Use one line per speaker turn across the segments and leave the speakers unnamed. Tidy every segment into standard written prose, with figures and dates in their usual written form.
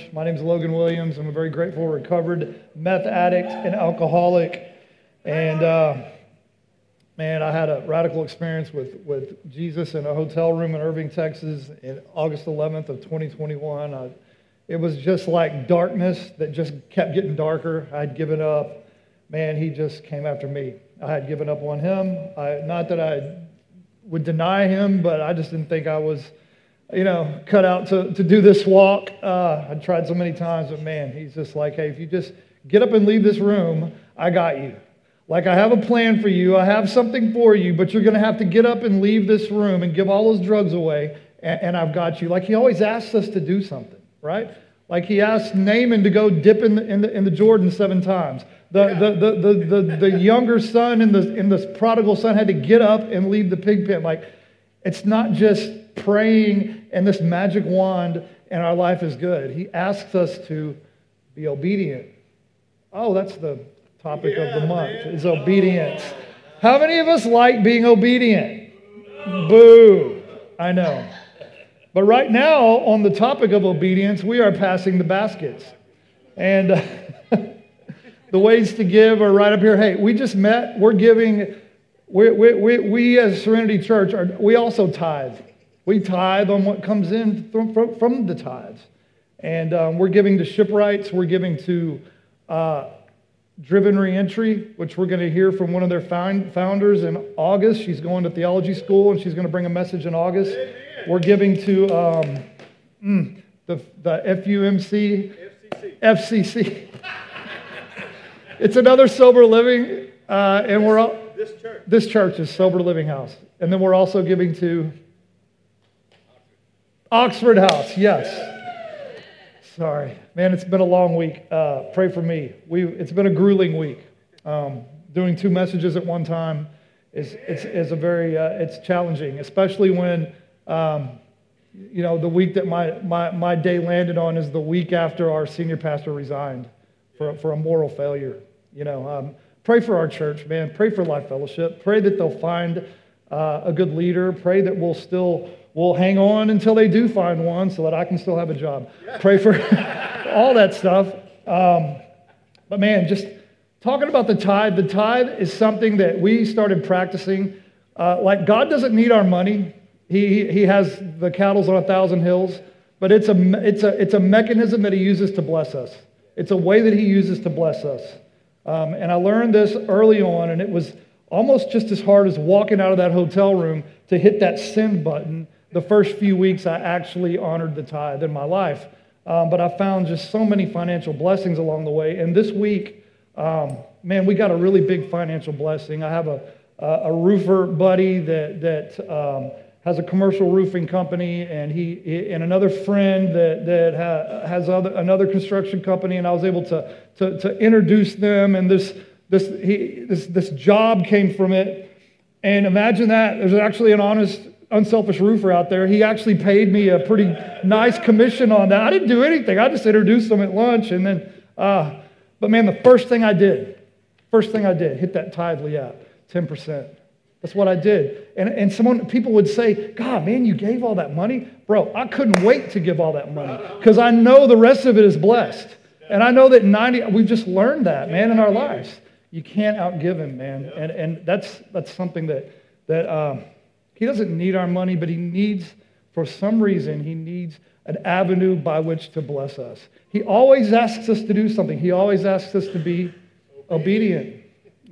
My name is Logan Williams. I'm a very grateful, recovered meth addict and alcoholic. And man, I had a radical experience with Jesus in a hotel room in Irving, Texas, in August 11th of 2021. It was just like darkness that just kept getting darker. I had given up. Man, he just came after me. I had given up on him. Not that I would deny him, but I just didn't think I was, cut out to do this walk. I tried so many times, but man, he's just like, hey, if you just get up and leave this room, I got you. Like, I have a plan for you. I have something for you, but you're going to have to get up and leave this room and give all those drugs away, and I've got you. Like, he always asks us to do something, right? Like, he asked Naaman to go dip in the Jordan 7 times. The younger son in the prodigal son had to get up and leave the pig pen. Like, it's not just praying and this magic wand and our life is good. He asks us to be obedient. Oh, that's the topic of the month, is obedience. How many of us like being obedient? Boo. I know. But right now, on the topic of obedience, we are passing the baskets. And the ways to give are right up here. Hey, we just met. We're giving. We as Serenity Church, we also tithe. We tithe on what comes in from the tithes. And we're giving to Shipwrights. We're giving to Driven Reentry, which we're going to hear from one of their founders in August. She's going to theology school, and she's going to bring a message in August. We're giving to the FUMC, FCC. It's another sober living, and we're all, this church is Sober Living House, and then we're also giving to Oxford House. Yes. Sorry, man. It's been a long week. Pray for me. It's been a grueling week. Doing 2 messages at one time is a very it's challenging, especially when. The week that my day landed on is the week after our senior pastor resigned for a moral failure. Pray for our church, man. Pray for Life Fellowship. Pray that they'll find a good leader. Pray that we'll hang on until they do find one so that I can still have a job. Pray for all that stuff. But man, just talking about the tithe is something that we started practicing. Like, God doesn't need our money. He has the cattle on 1,000 hills, but it's a mechanism that he uses to bless us. It's a way that he uses to bless us. And I learned this early on, and it was almost just as hard as walking out of that hotel room to hit that send button. The first few weeks, I actually honored the tithe in my life. But I found just so many financial blessings along the way. And this week, man, we got a really big financial blessing. I have a roofer buddy that has a commercial roofing company, and he and another friend that has another construction company, and I was able to introduce them, and this job came from it. And imagine that there's actually an honest, unselfish roofer out there. He actually paid me a pretty nice commission on that. I didn't do anything. I just introduced them at lunch, and then but man, the first thing I did, hit that tithely app, 10%. That's what I did. And people would say, God, man, you gave all that money? Bro, I couldn't wait to give all that money because I know the rest of it is blessed. And I know that we've just learned that, man, in our lives. You can't outgive him, man. And that's something that he doesn't need our money, but he needs, for some reason, he needs an avenue by which to bless us. He always asks us to do something. He always asks us to be obedient.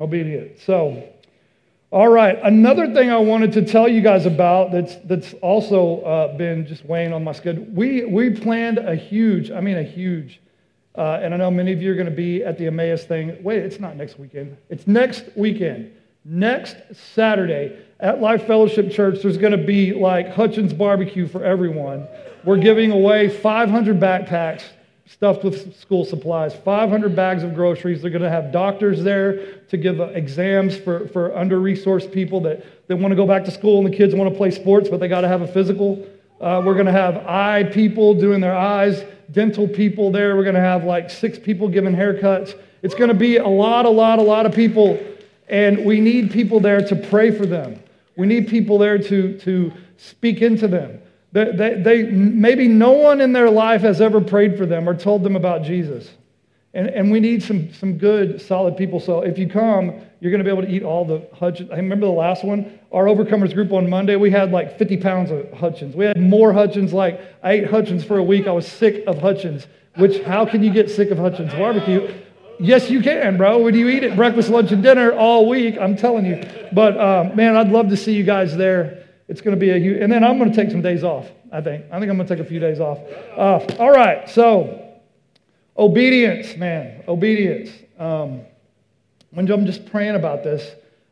So, all right, another thing I wanted to tell you guys about that's also been just weighing on my schedule. We planned a huge, and I know many of you are going to be at the Emmaus thing. Wait, it's not next weekend. It's next weekend. Next Saturday at Life Fellowship Church, there's going to be like Hutchins barbecue for everyone. We're giving away 500 backpacks stuffed with school supplies, 500 bags of groceries. They're going to have doctors there to give exams for under-resourced people that want to go back to school, and the kids want to play sports, but they got to have a physical. We're going to have eye people doing their eyes, dental people there. We're going to have like 6 people giving haircuts. It's going to be a lot of people, and we need people there to pray for them. We need people there to speak into them. They maybe no one in their life has ever prayed for them or told them about Jesus. And we need some good, solid people. So if you come, you're going to be able to eat all the Hutchins. I remember the last one, our Overcomers group on Monday, we had like 50 pounds of Hutchins. We had more Hutchins, like I ate Hutchins for a week. I was sick of Hutchins, which how can you get sick of Hutchins barbecue? Yes, you can, bro. When you eat it breakfast, lunch, and dinner all week, I'm telling you. But man, I'd love to see you guys there. It's going to be a huge, and then I'm going to take some days off, I think. I'm going to take a few days off. All right, so obedience, man, obedience. When I'm just praying about this,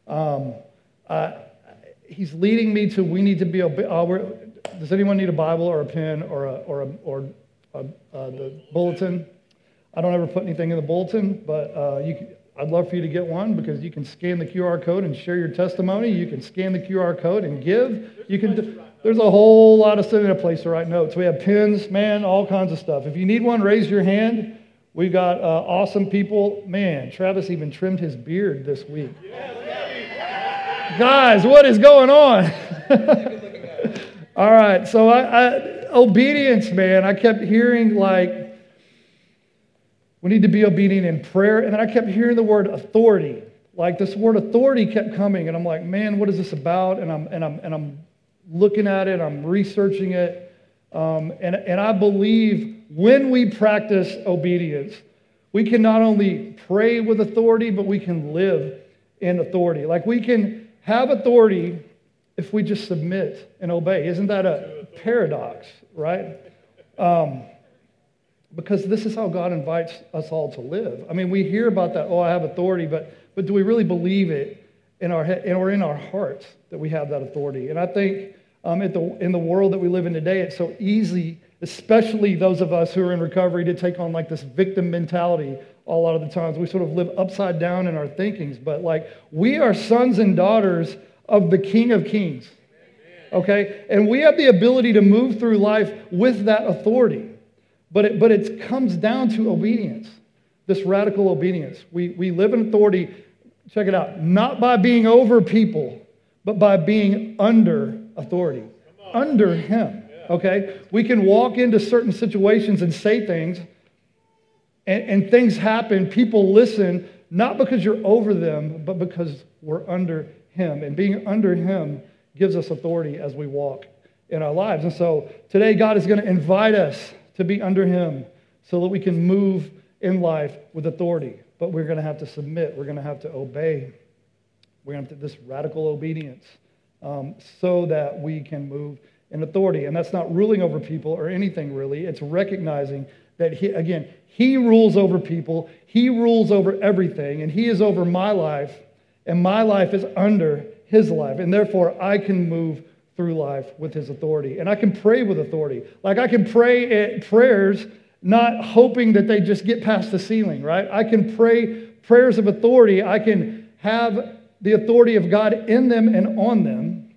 he's leading me to we need to be obedient. Does anyone need a Bible or a pen or the bulletin? I don't ever put anything in the bulletin, but I'd love for you to get one because you can scan the QR code and share your testimony. You can scan the QR code and give. There's a whole lot of stuff in a place to write notes. We have pens, man, all kinds of stuff. If you need one, raise your hand. We've got awesome people. Man, Travis even trimmed his beard this week. Guys, what is going on? All right, so obedience, man. I kept hearing like, we need to be obedient in prayer. And then I kept hearing the word authority. Like this word authority kept coming. And I'm like, man, what is this about? And I'm looking at it. I'm researching it. And I believe when we practice obedience, we can not only pray with authority, but we can live in authority. Like we can have authority if we just submit and obey. Isn't that a paradox, right? Because this is how God invites us all to live. I mean, we hear about that, I have authority, but do we really believe it in our head or in our hearts that we have that authority? And I think in the world that we live in today, it's so easy, especially those of us who are in recovery, to take on like this victim mentality a lot of the times. We sort of live upside down in our thinkings, but like we are sons and daughters of the King of Kings, okay? And we have the ability to move through life with that authority. But it comes down to obedience, this radical obedience. We live in authority, check it out, not by being over people, but by being under authority, under Him, okay? We can walk into certain situations and say things, and things happen, people listen, not because you're over them, but because we're under Him. And being under Him gives us authority as we walk in our lives. And so today God is going to invite us to be under Him so that we can move in life with authority. But we're going to have to submit. We're going to have to obey. We're going to have this radical obedience so that we can move in authority. And that's not ruling over people or anything really. It's recognizing that He rules over people. He rules over everything. And He is over my life. And my life is under His life. And therefore, I can move through life with His authority. And I can pray with authority. Like I can pray prayers not hoping that they just get past the ceiling, right? I can pray prayers of authority. I can have the authority of God in them and on them,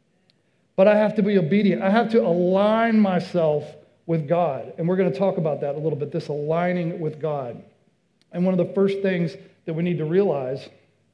but I have to be obedient. I have to align myself with God. And we're going to talk about that a little bit, this aligning with God. And one of the first things that we need to realize,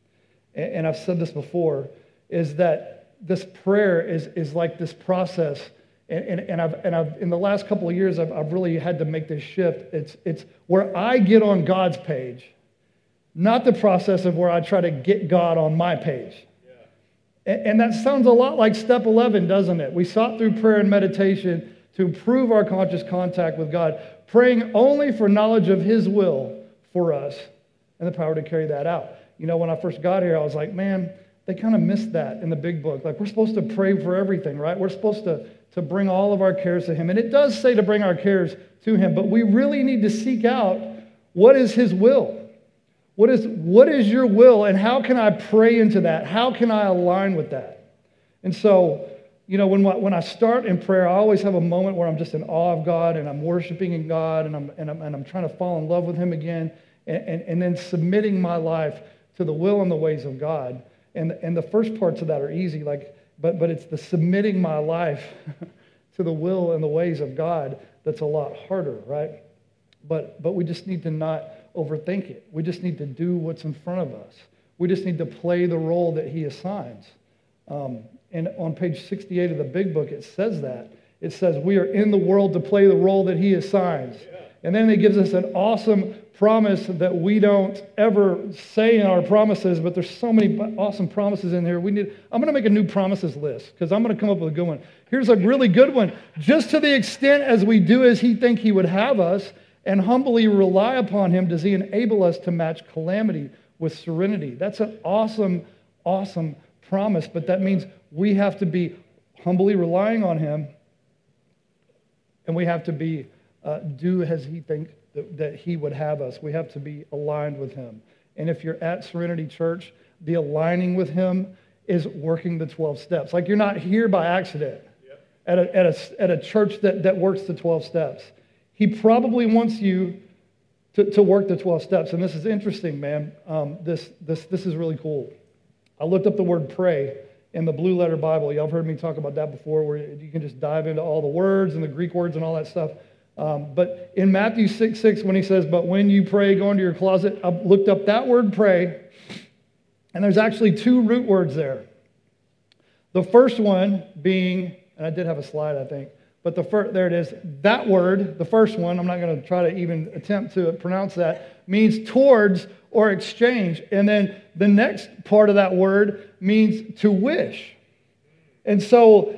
and I've said this before, is that this prayer is like this process, and I've in the last couple of years I've really had to make this shift. It's where I get on God's page, not the process of where I try to get God on my page. Yeah. And that sounds a lot like step 11, doesn't it? We sought through prayer and meditation to improve our conscious contact with God, praying only for knowledge of His will for us and the power to carry that out. You know, when I first got here, I was like, man, they kind of missed that in the big book. Like, we're supposed to pray for everything, right? We're supposed to bring all of our cares to Him. And it does say to bring our cares to Him, but we really need to seek out what is His will. What is your will, and how can I pray into that? How can I align with that? And so, you know, when I start in prayer, I always have a moment where I'm just in awe of God, and I'm worshiping in God, and I'm trying to fall in love with Him again, and then submitting my life to the will and the ways of God. And the first parts of that are easy, but it's the submitting my life to the will and the ways of God that's a lot harder, right? But we just need to not overthink it. We just need to do what's in front of us. We just need to play the role that He assigns. And on page 68 of the big book, it says that. It says we are in the world to play the role that he assigns. And then it gives us an awesome promise that we don't ever say in our promises, but there's so many awesome promises in here. I'm going to make a new promises list because I'm going to come up with a good one. Here's a really good one. Just to the extent as we do as he think he would have us and humbly rely upon him, does he enable us to match calamity with serenity. That's an awesome, awesome promise, but that means we have to be humbly relying on him, and we have to be do as he thinks that he would have us. We have to be aligned with him. And if you're at Serenity Church, the aligning with him is working the 12 steps. Like, you're not here by accident at a church that works the 12 steps. He probably wants you to work the 12 steps. And this is interesting, man. This is really cool. I looked up the word pray in the Blue Letter Bible. Y'all have heard me talk about that before, where you can just dive into all the words and the Greek words and all that stuff. But in Matthew 6:6, when he says, but when you pray, go into your closet, I looked up that word pray, and there's actually two root words there. The first one being, and I did have a slide, I think, but there it is. That word, the first one, I'm not going to try to even attempt to pronounce that, means towards or exchange. And then the next part of that word means to wish. And so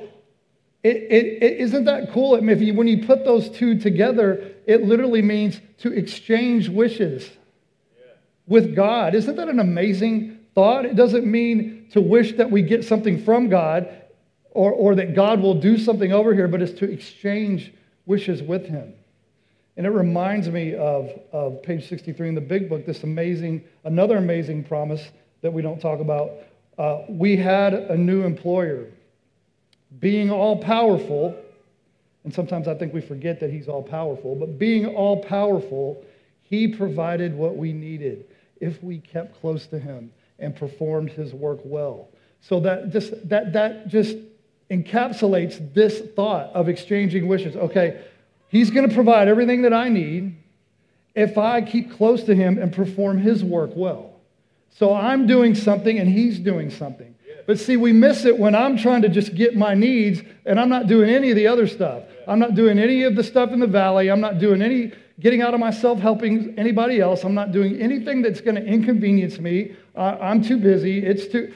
isn't that cool? I mean, when you put those two together, it literally means to exchange wishes with God. Isn't that an amazing thought? It doesn't mean to wish that we get something from God or that God will do something over here, but it's to exchange wishes with him. And it reminds me of page 63 in the big book, another amazing promise that we don't talk about. We had a new employer. Being all-powerful, and sometimes I think we forget that he's all-powerful, but being all-powerful, he provided what we needed if we kept close to him and performed his work well. So that just encapsulates this thought of exchanging wishes. Okay, he's going to provide everything that I need if I keep close to him and perform his work well. So I'm doing something and he's doing something. But see, we miss it when I'm trying to just get my needs and I'm not doing any of the other stuff. I'm not doing any of the stuff in the valley. I'm not doing any getting out of myself, helping anybody else. I'm not doing anything that's going to inconvenience me. I'm too busy.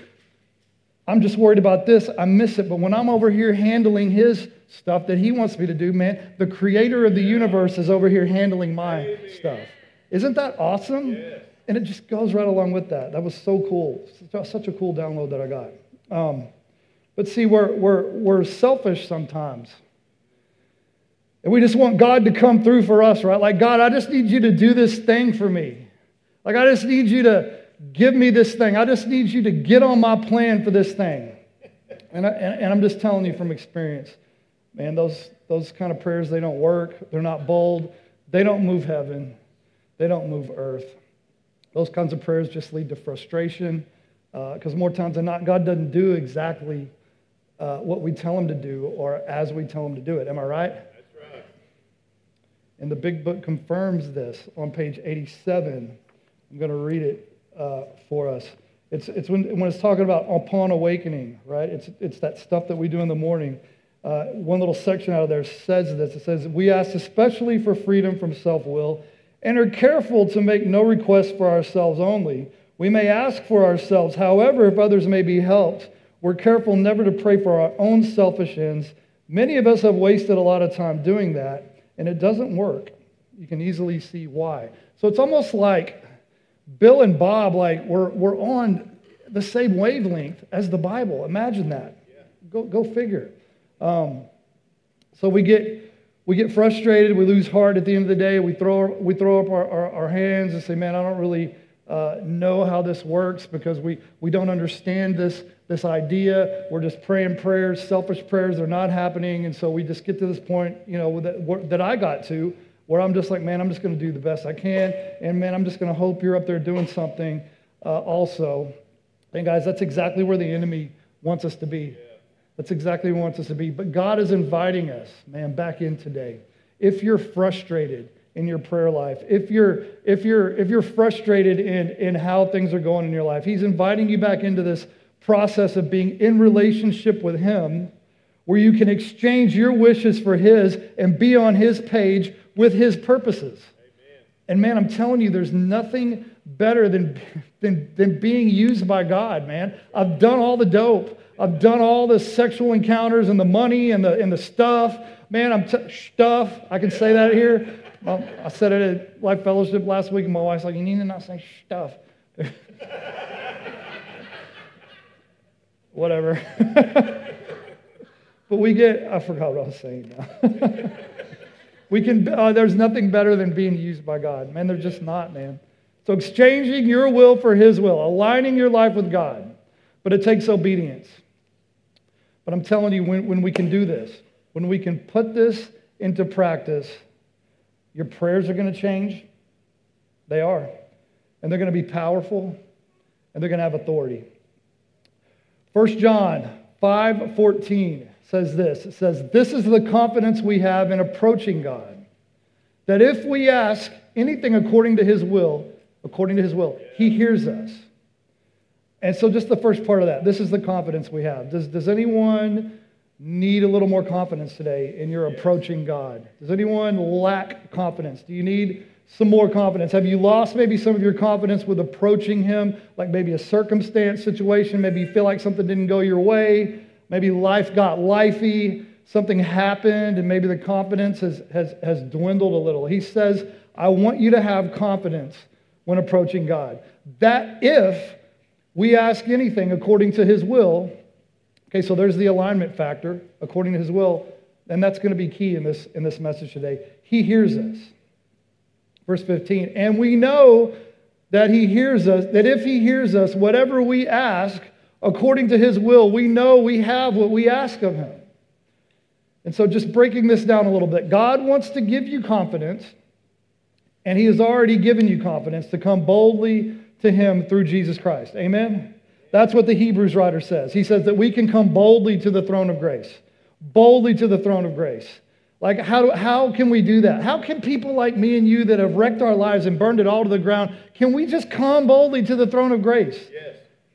I'm just worried about this. I miss it. But when I'm over here handling his stuff that he wants me to do, man, the creator of the universe is over here handling my stuff. Isn't that awesome? Yeah. And it just goes right along with that. That was so cool. Such a cool download that I got. But see, we're selfish sometimes. And we just want God to come through for us, right? Like, God, I just need you to do this thing for me. Like, I just need you to give me this thing. I just need you to get on my plan for this thing. And I'm just telling you from experience, man, those kind of prayers, they don't work. They're not bold. They don't move heaven. They don't move earth. Those kinds of prayers just lead to frustration because more times than not, God doesn't do exactly what we tell him to do or as we tell him to do it. Am I right? That's right. And the big book confirms this on page 87. I'm going to read it for us. It's when it's talking about upon awakening, right? It's that stuff that we do in the morning. One little section out of there says this. It says, we ask especially for freedom from self-will and are careful to make no requests for ourselves only. We may ask for ourselves. However, if others may be helped, we're careful never to pray for our own selfish ends. Many of us have wasted a lot of time doing that, and it doesn't work. You can easily see why. So it's almost like Bill and Bob, like we're on the same wavelength as the Bible. Imagine that. Go figure. So we get frustrated. We lose heart at the end of the day. We throw up our hands and say, man, I don't really know how this works because we don't understand this idea. We're just praying prayers, selfish prayers. They're not happening. And so we just get to this point, that I got to where I'm just like, man, I'm just going to do the best I can. And man, I'm just going to hope you're up there doing something also. And guys, that's exactly where the enemy wants us to be. That's exactly where he wants us to be. But God is inviting us, man, back in today. If you're frustrated in your prayer life, if you're frustrated in how things are going in your life, he's inviting you back into this process of being in relationship with him, where you can exchange your wishes for His and be on His page with His purposes. Amen. And man, I'm telling you, there's nothing better than being used by God, man. I've done all the dope. I've done all the sexual encounters and the money and the stuff. Man, stuff. I can say that here. I said it at Life Fellowship last week, and my wife's like, you need to not say stuff. Whatever. But I forgot what I was saying now. There's nothing better than being used by God. Man, there's just not, man. So exchanging your will for His will, aligning your life with God. But it takes obedience. But I'm telling you, when we can do this, when we can put this into practice, your prayers are going to change. They are. And they're going to be powerful, and they're going to have authority. 1 John 5:14 says this. It says, this is the confidence we have in approaching God, that if we ask anything according to His will, He hears us. And so just the first part of that, this is the confidence we have. Does anyone need a little more confidence today in your approaching God? Does anyone lack confidence? Do you need some more confidence? Have you lost maybe some of your confidence with approaching Him, like maybe a circumstance situation? Maybe you feel like something didn't go your way. Maybe life got lifey. Something happened, and maybe the confidence has dwindled a little. He says, I want you to have confidence when approaching God. That if we ask anything according to His will, okay, so there's the alignment factor, according to His will, and that's going to be key in this message today. He hears us. Verse 15, and we know that He hears us, that if He hears us, whatever we ask according to His will, we know we have what we ask of Him. And so just breaking this down a little bit, God wants to give you confidence, and He has already given you confidence to come boldly to Him through Jesus Christ. Amen? That's what the Hebrews writer says. He says that we can come boldly to the throne of grace. Boldly to the throne of grace. Like, how can we do that? How can people like me and you that have wrecked our lives and burned it all to the ground, can we just come boldly to the throne of grace? Yes.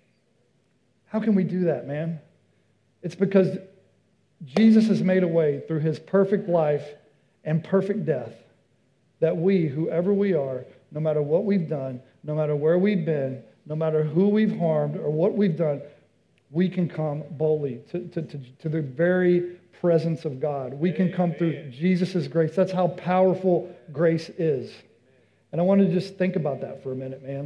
How can we do that, man? It's because Jesus has made a way through His perfect life and perfect death that we, whoever we are, no matter what we've done, no matter where we've been, no matter who we've harmed or what we've done, we can come boldly to the very presence of God. We can come through Jesus' grace. That's how powerful grace is. And I want to just think about that for a minute, man.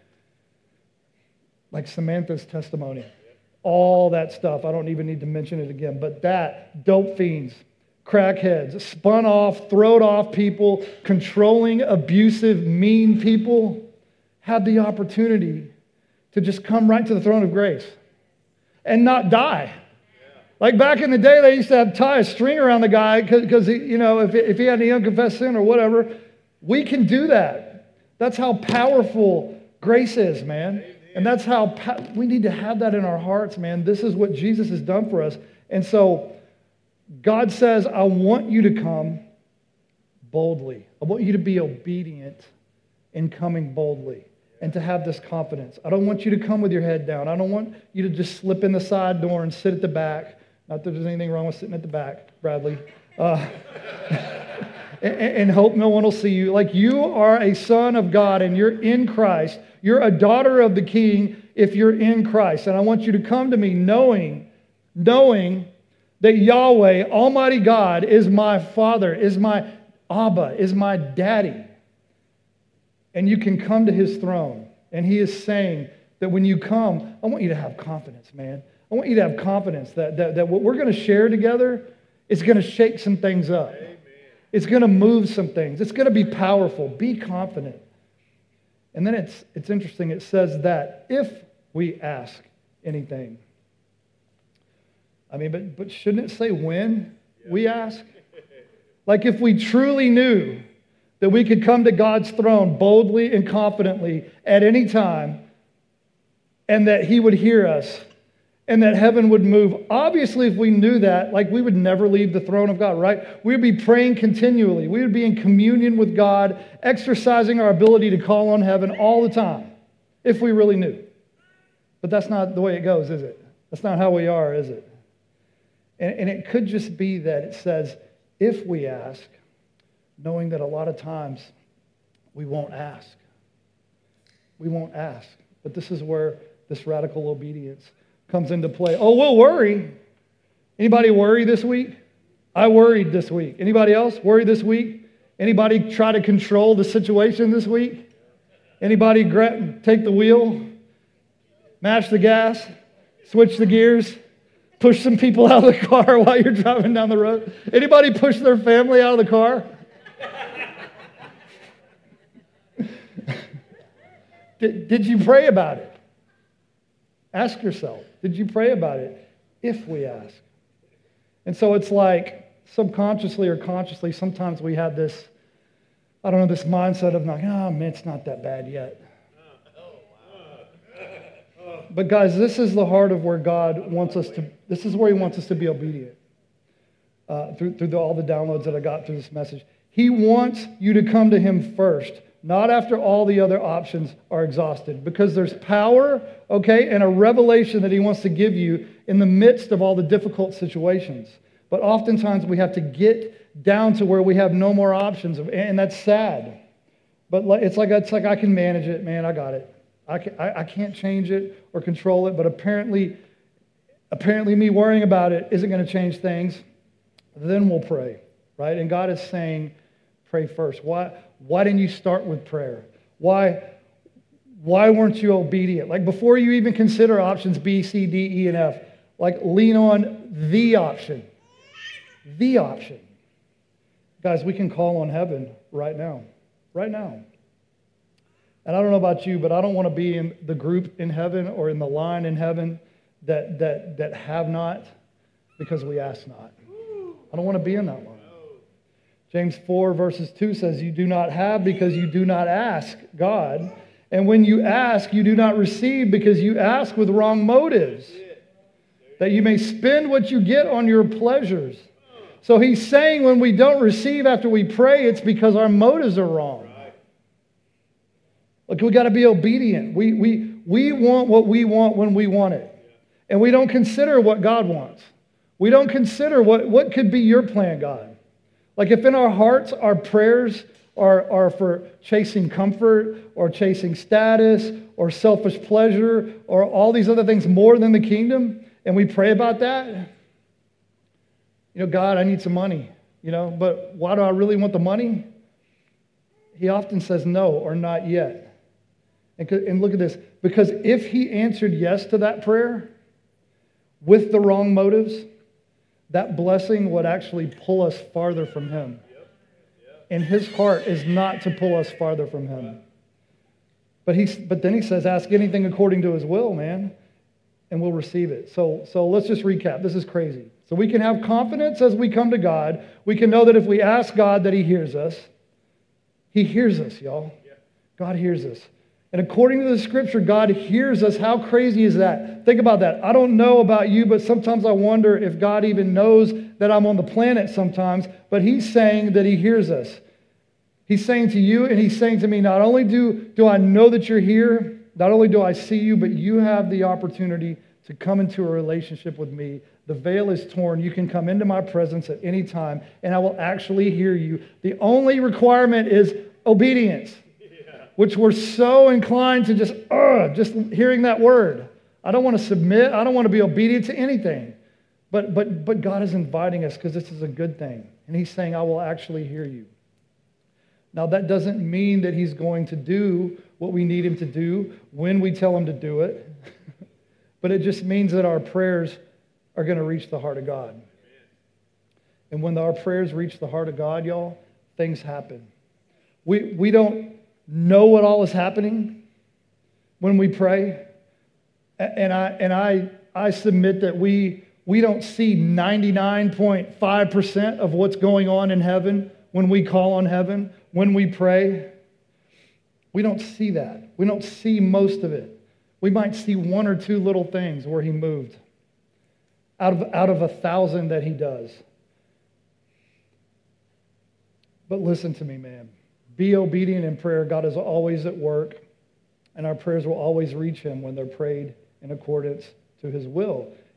Like Samantha's testimony. All that stuff. I don't even need to mention it again. But that, dope fiends, crackheads, spun off, throwed off people, controlling, abusive, mean people had the opportunity to just come right to the throne of grace and not die. Like back in the day, they used to tie a string around the guy because if he had any unconfessed sin or whatever. We can do that. That's how powerful grace is, man. And that's how we need to have that in our hearts, man. This is what Jesus has done for us. And so God says, I want you to come boldly. I want you to be obedient in coming boldly and to have this confidence. I don't want you to come with your head down. I don't want you to just slip in the side door and sit at the back. Not that there's anything wrong with sitting at the back, Bradley. And hope no one will see you. Like, you are a son of God and you're in Christ. You're a daughter of the King if you're in Christ. And I want you to come to me knowing that Yahweh, Almighty God, is my Father, is my Abba, is my Daddy. And you can come to His throne. And He is saying that when you come, I want you to have confidence, man. I want you to have confidence that what we're going to share together is going to shake some things up. Amen. It's going to move some things. It's going to be powerful. Be confident. And then it's interesting. It says that if we ask anything. I mean, but shouldn't it say when we ask? Like, if we truly knew that we could come to God's throne boldly and confidently at any time, and that He would hear us, and that heaven would move. Obviously, if we knew that, like, we would never leave the throne of God, right? We would be praying continually. We would be in communion with God, exercising our ability to call on heaven all the time, if we really knew. But that's not the way it goes, is it? That's not how we are, is it? And it could just be that it says, if we ask, knowing that a lot of times we won't ask. We won't ask. But this is where this radical obedience comes into play. Oh, we'll worry. Anybody worry this week? I worried this week. Anybody else worry this week? Anybody try to control the situation this week? Anybody take the wheel, mash the gas, switch the gears, push some people out of the car while you're driving down the road? Anybody push their family out of the car? Did you pray about it? Ask yourself, did you pray about it if we ask? And so it's like subconsciously or consciously, sometimes we have this, this mindset of like, oh man, it's not that bad yet. But guys, this is the heart of where God wants us to, this is where he wants us to be obedient. Through all the downloads that I got through this message. He wants you to come to him first, not after all the other options are exhausted, because there's power, and a revelation that he wants to give you in the midst of all the difficult situations. But oftentimes we have to get down to where we have no more options, and that's sad. But it's like I can manage it, man. I got it. I can't change it or control it. But apparently me worrying about it isn't going to change things. Then we'll pray, right? And God is saying, pray first. Why didn't you start with prayer? Why weren't you obedient? Like before you even consider options B, C, D, E, and F, like lean on the option. The option. Guys, we can call on heaven right now. Right now. And I don't know about you, but I don't want to be in the group in heaven or in the line in heaven that have not because we ask not. I don't want to be in that line. James 4 verses 2 says, you do not have because you do not ask God. And when you ask, you do not receive because you ask with wrong motives, that you may spend what you get on your pleasures. So he's saying when we don't receive after we pray, it's because our motives are wrong. Look, we got to be obedient. We want what we want when we want it. And we don't consider what God wants. We don't consider what could be your plan, God. Like if in our hearts, our prayers are for chasing comfort or chasing status or selfish pleasure or all these other things more than the kingdom, and we pray about that, God, I need some money, but why do I really want the money? He often says no or not yet. And look at this, because if he answered yes to that prayer with the wrong motives, that blessing would actually pull us farther from him. And his heart is not to pull us farther from him. But then he says, ask anything according to his will, man, and we'll receive it. So let's just recap. This is crazy. So we can have confidence as we come to God. We can know that if we ask God that he hears us. He hears us, y'all. God hears us. And according to the scripture, God hears us. How crazy is that? Think about that. I don't know about you, but sometimes I wonder if God even knows that I'm on the planet sometimes, but he's saying that he hears us. He's saying to you and he's saying to me, not only do I know that you're here, not only do I see you, but you have the opportunity to come into a relationship with me. The veil is torn. You can come into my presence at any time, and I will actually hear you. The only requirement is obedience. Which we're so inclined to just hearing that word. I don't want to submit. I don't want to be obedient to anything. But God is inviting us because this is a good thing. And he's saying, I will actually hear you. Now, that doesn't mean that he's going to do what we need him to do when we tell him to do it. But it just means that our prayers are going to reach the heart of God. And when our prayers reach the heart of God, y'all, things happen. We don't know what all is happening when we pray. And I submit that we don't see 99.5% of what's going on in heaven when we call on heaven, when we pray. We don't see that. We don't see most of it. We might see one or two little things where he moved out of 1,000 that he does. But listen to me, man. Be obedient in prayer. God is always at work, and our prayers will always reach him when they're prayed in accordance to his will.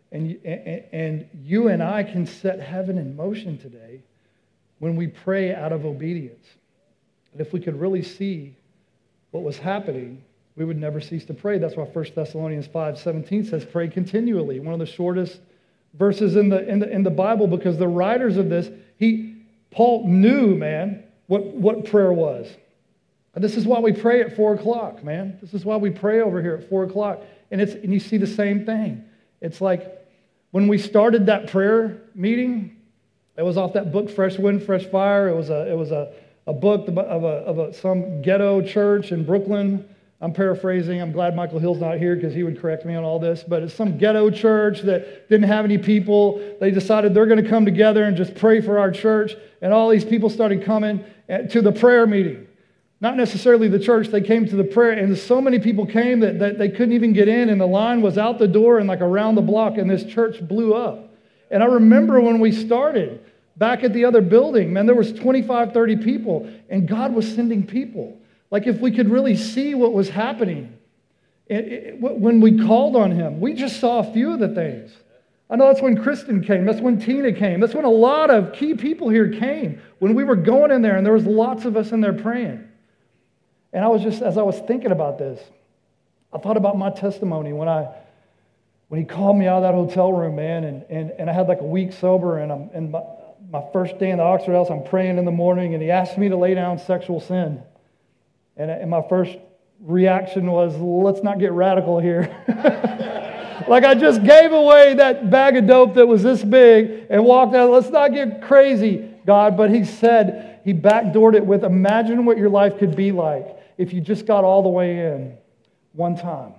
And you and I can set heaven in motion today when we pray out of obedience. And if we could really see what was happening, we would never cease to pray. That's why 1 Thessalonians 5:17 says, pray continually. One of the shortest verses in the Bible, because the writers of this, Paul knew, man, what prayer was. And this is why we pray at 4 o'clock, man. This is why we pray over here at 4 o'clock. And you see the same thing. It's like when we started that prayer meeting, it was off that book, Fresh Wind, Fresh Fire. It was a book of some ghetto church in Brooklyn. I'm paraphrasing. I'm glad Michael Hill's not here because he would correct me on all this. But it's some ghetto church that didn't have any people. They decided they're going to come together and just pray for our church. And all these people started coming to the prayer meeting. Not necessarily the church. They came to the prayer. And so many people came that they couldn't even get in. And the line was out the door and like around the block. And this church blew up. And I remember when we started back at the other building, man, there was 25, 30 people. And God was sending people. Like if we could really see what was happening when we called on him, we just saw a few of the things. I know that's when Kristen came. That's when Tina came. That's when a lot of key people here came. When we were going in there and there was lots of us in there praying. And as I was thinking about this, I thought about my testimony when he called me out of that hotel room, man, and I had like a week sober and my first day in the Oxford House, I'm praying in the morning and he asked me to lay down sexual sin. And my first reaction was, let's not get radical here. Like I just gave away that bag of dope that was this big and walked out. Let's not get crazy, God. But he said, he backdoored it with, imagine what your life could be like if you just got all the way in one time.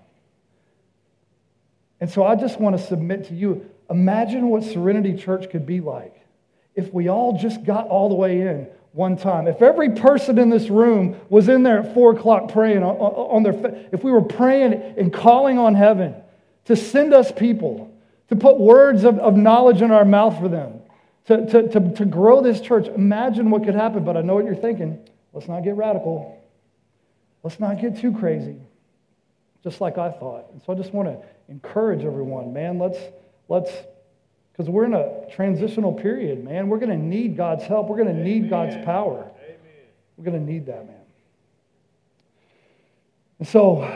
And so I just want to submit to you, imagine what Serenity Church could be like if we all just got all the way in one time. If every person in this room was in there at 4 o'clock praying if we were praying and calling on heaven to send us people, to put words of knowledge in our mouth for them, to grow this church, imagine what could happen. But I know what you're thinking. Let's not get radical. Let's not get too crazy, just like I thought. And so I just want to encourage everyone, man, let's because we're in a transitional period, man. We're going to need God's help. We're going to need God's power. Amen. We're going to need that, man. And so,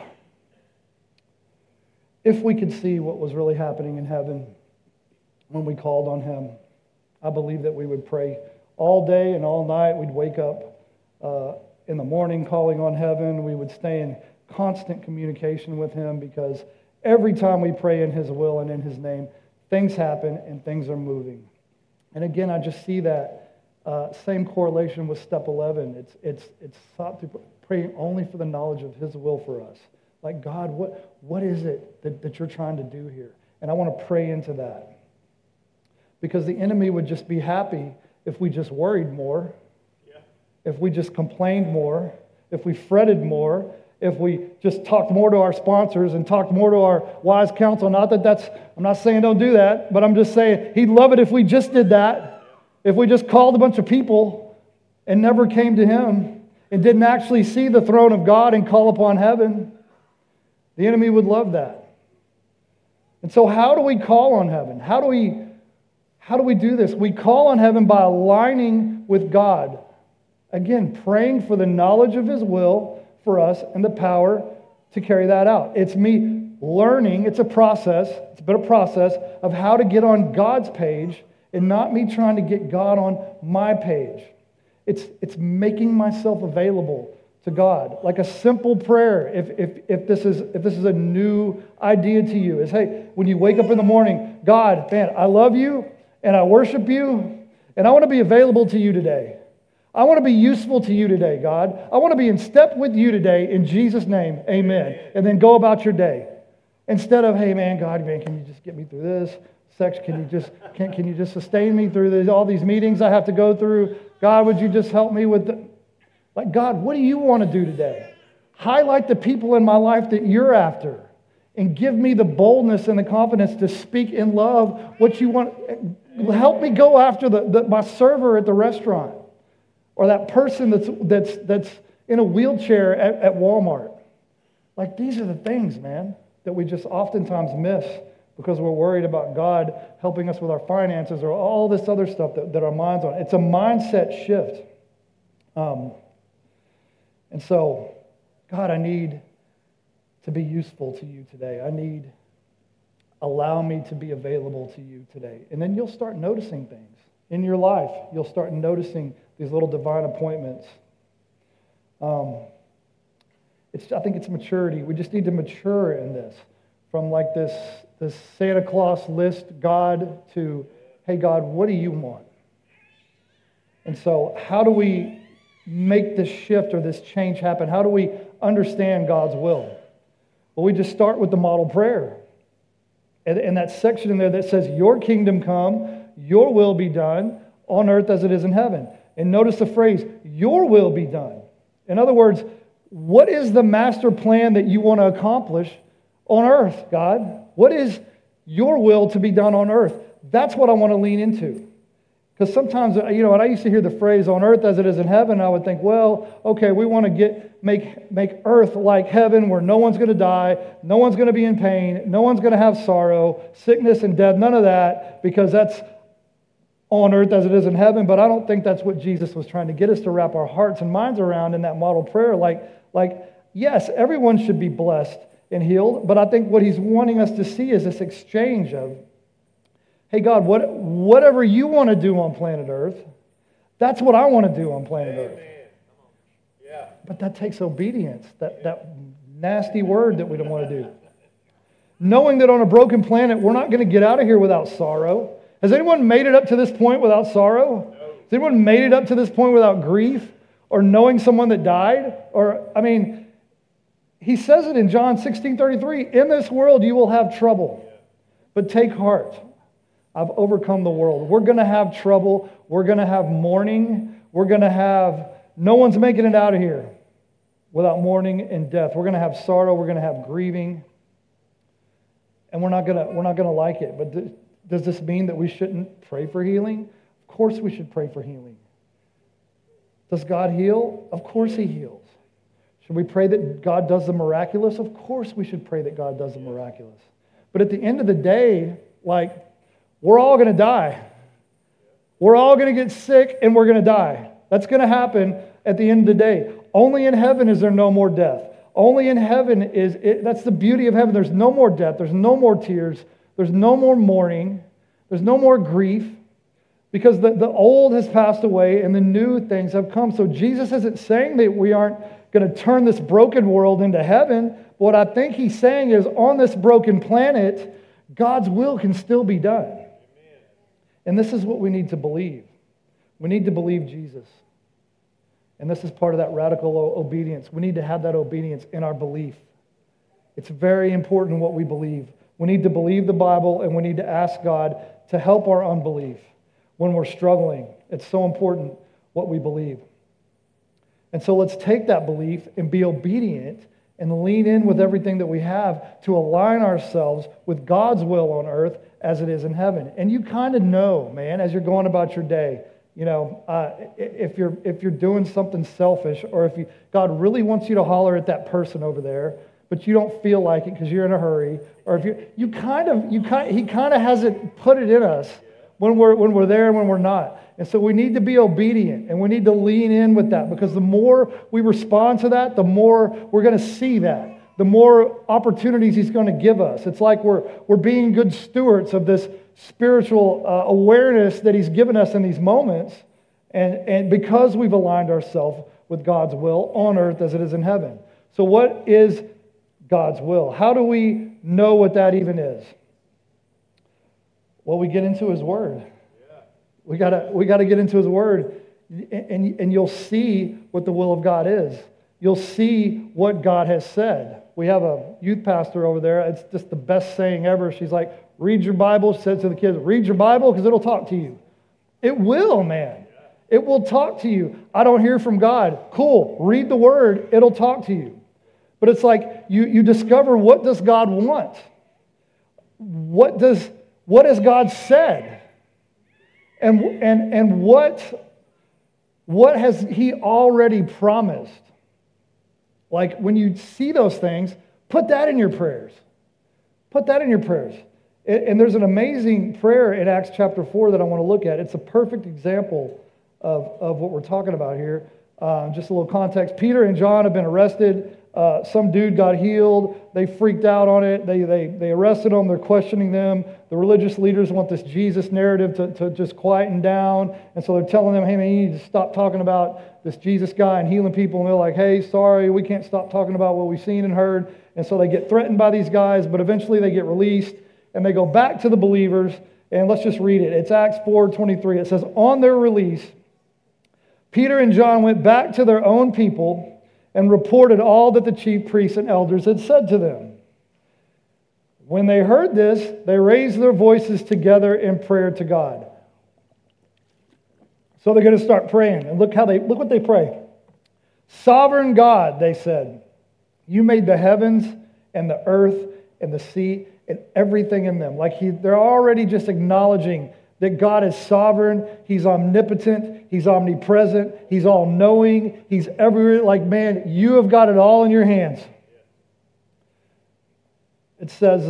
if we could see what was really happening in heaven when we called on him, I believe that we would pray all day and all night. We'd wake up in the morning calling on heaven. We would stay in constant communication with him because every time we pray in his will and in his name, things happen and things are moving. And again, I just see that same correlation with step 11. It's sought to pray only for the knowledge of his will for us. Like, God, what is it that you're trying to do here? And I want to pray into that. Because the enemy would just be happy if we just worried more, if we just complained more, if we fretted more, if we just talked more to our sponsors and talked more to our wise counsel. I'm not saying don't do that, but I'm just saying he'd love it if we just did that. If we just called a bunch of people and never came to him and didn't actually see the throne of God and call upon heaven, the enemy would love that. And so how do we call on heaven? How do we do this? We call on heaven by aligning with God. Again, praying for the knowledge of his will for us and the power to carry that out. It's me learning. It's a process. It's been a process of how to get on God's page and not me trying to get God on my page. It's making myself available to God. Like a simple prayer, if this is a new idea to you, is, hey, when you wake up in the morning, God, man, I love you and I worship you and I want to be available to you today. I want to be useful to you today, God. I want to be in step with you today in Jesus' name, amen. And then go about your day. Instead of, hey, man, God, man, can you just get me through this section? Can you just sustain me through all these meetings I have to go through? God, would you just help me with like, God, what do you want to do today? Highlight the people in my life that you're after and give me the boldness and the confidence to speak in love what you want. Help me go after my server at the restaurant. Or that person that's in a wheelchair at Walmart. Like, these are the things, man, that we just oftentimes miss because we're worried about God helping us with our finances or all this other stuff that our mind's on. It's a mindset shift. And so, God, I need to be useful to you today. Allow me to be available to you today. And then you'll start noticing things in your life. You'll start noticing these little divine appointments. I think it's maturity. We just need to mature in this. From like this Santa Claus list, God, to, hey, God, what do you want? And so how do we make this shift or this change happen? How do we understand God's will? Well, we just start with the model prayer. And that section in there that says, your kingdom come, your will be done on earth as it is in heaven. And notice the phrase, your will be done. In other words, what is the master plan that you want to accomplish on earth, God? What is your will to be done on earth? That's what I want to lean into. Because sometimes, when I used to hear the phrase on earth as it is in heaven, I would think, well, okay, we want to make earth like heaven where no one's going to die, no one's going to be in pain, no one's going to have sorrow, sickness and death, none of that, because that's on earth as it is in heaven. But I don't think that's what Jesus was trying to get us to wrap our hearts and minds around in that model prayer. Like, yes, everyone should be blessed and healed, but I think what he's wanting us to see is this exchange of, hey, God, whatever you want to do on planet Earth, that's what I want to do on planet Earth. Yeah. But that takes obedience, that nasty word that we don't want to do. Knowing that on a broken planet, we're not going to get out of here without sorrow. Has anyone made it up to this point without sorrow? No. Has anyone made it up to this point without grief or knowing someone that died? He says it in John 16:33, in this world you will have trouble, but take heart. I've overcome the world. We're going to have trouble. We're going to have mourning. No one's making it out of here without mourning and death. We're going to have sorrow. We're going to have grieving. And we're not going to like it. But does this mean that we shouldn't pray for healing? Of course we should pray for healing. Does God heal? Of course he heals. Should we pray that God does the miraculous? Of course we should pray that God does the miraculous. But at the end of the day, we're all going to die. We're all going to get sick and we're going to die. That's going to happen at the end of the day. Only in heaven is there no more death. Only in heaven that's the beauty of heaven. There's no more death. There's no more tears. There's no more mourning. There's no more grief because the old has passed away and the new things have come. So Jesus isn't saying that we aren't going to turn this broken world into heaven. What I think he's saying is on this broken planet, God's will can still be done. And this is what we need to believe. We need to believe Jesus. And this is part of that radical obedience. We need to have that obedience in our belief. It's very important what we believe. We need to believe the Bible and we need to ask God to help our unbelief when we're struggling. It's so important what we believe. And so let's take that belief and be obedient and lean in with everything that we have to align ourselves with God's will on earth as it is in heaven. And you kind of know, man, as you're going about your day, if you're doing something selfish or if God really wants you to holler at that person over there, but you don't feel like it because you're in a hurry, or if he kind of hasn't put it in us when we're there and when we're not. And so we need to be obedient and we need to lean in with that because the more we respond to that, the more we're going to see that. The more opportunities he's going to give us. It's like we're being good stewards of this spiritual awareness that he's given us in these moments. And because we've aligned ourselves with God's will on earth as it is in heaven. So what is God's will? How do we know what that even is? Well, we get into his word. We gotta get into his word. And you'll see what the will of God is. You'll see what God has said. We have a youth pastor over there. It's just the best saying ever. She's like, read your Bible. She said to the kids, read your Bible because it'll talk to you. It will, man. It will talk to you. I don't hear from God. Cool. Read the word. It'll talk to you. But it's like you discover, what does God want? What has God said? And what has he already promised? Like when you see those things, put that in your prayers. Put that in your prayers. And there's an amazing prayer in Acts chapter 4 that I want to look at. It's a perfect example of what we're talking about here. Just a little context. Peter and John have been arrested. Some dude got healed. They freaked out on it. They arrested them. They're questioning them. The religious leaders want this Jesus narrative to just quieten down. And so they're telling them, hey, man, you need to stop talking about this Jesus guy and healing people. And they're like, hey, sorry, we can't stop talking about what we've seen and heard. And so they get threatened by these guys, but eventually they get released. And they go back to the believers. And let's just read it. It's Acts 4:23. It says, on their release, Peter and John went back to their own people and reported all that the chief priests and elders had said to them. When they heard this, they raised their voices together in prayer to God. So they're going to start praying. And look what they pray. Sovereign God, they said, you made the heavens and the earth and the sea and everything in them. They're already just acknowledging that God is sovereign, He's omnipotent, He's omnipresent, He's all-knowing, He's everywhere. Like, man, you have got it all in your hands. It says,